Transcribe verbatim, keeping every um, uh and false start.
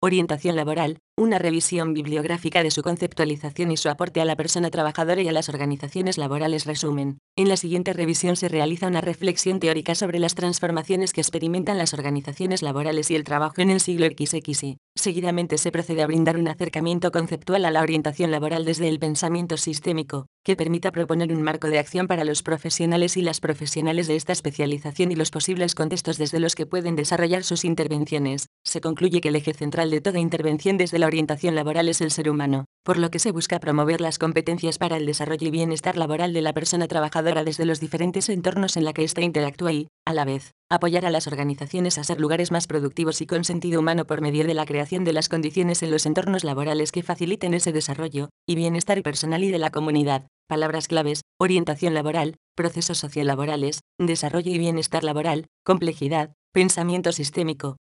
Orientación laboral, una revisión bibliográfica de su conceptualización y su aporte a la persona trabajadora y a las organizaciones laborales. Resumen. En la siguiente revisión se realiza una reflexión teórica sobre las transformaciones que experimentan las organizaciones laborales y el trabajo en el siglo equis equis y, seguidamente se procede a brindar un acercamiento conceptual a la orientación laboral desde el pensamiento sistémico, que permita proponer un marco de acción para los profesionales y las profesionales de esta especialización y los posibles contextos desde los que pueden desarrollar sus intervenciones. Se concluye que el eje central de toda intervención desde la orientación laboral es el ser humano, por lo que se busca promover las competencias para el desarrollo y bienestar laboral de la persona trabajadora desde los diferentes entornos en la que ésta interactúa y, a la vez, apoyar a las organizaciones a ser lugares más productivos y con sentido humano por medio de la creación de las condiciones en los entornos laborales que faciliten ese desarrollo y bienestar personal y de la comunidad. Palabras claves: orientación laboral, procesos sociolaborales, desarrollo y bienestar laboral, complejidad, pensamiento sistémico.